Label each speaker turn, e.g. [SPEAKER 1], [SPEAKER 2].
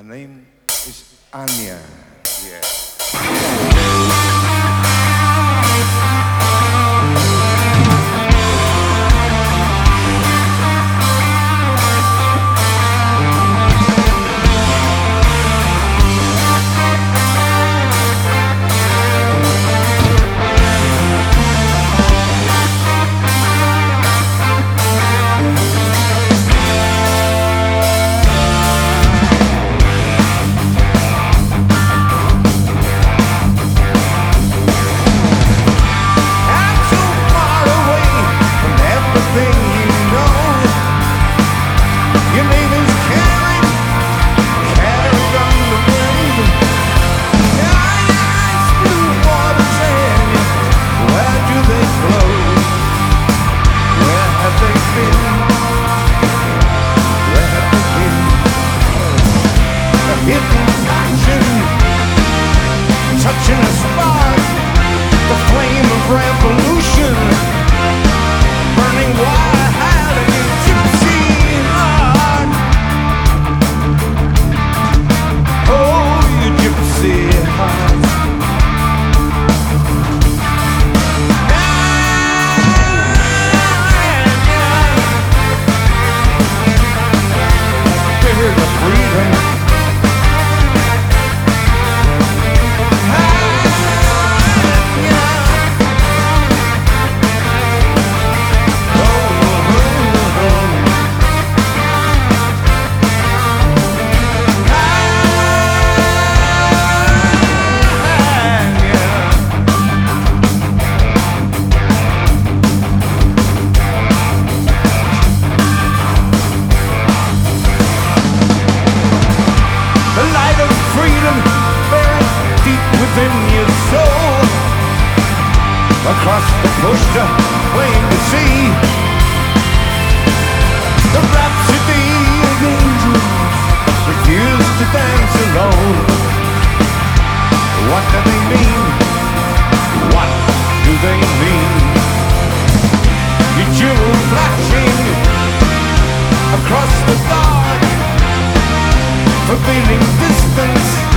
[SPEAKER 1] name is Anya. Yeah. Touching a spark, the flame of revolution, burning wild in your gypsy heart. Oh, your gypsy heart. Spirit of freedom. Across the bush to plain to see the rhapsody of angels refuse to dance alone. What do they mean? What do they mean? Your jewel flashing across the dark, forbidding distance.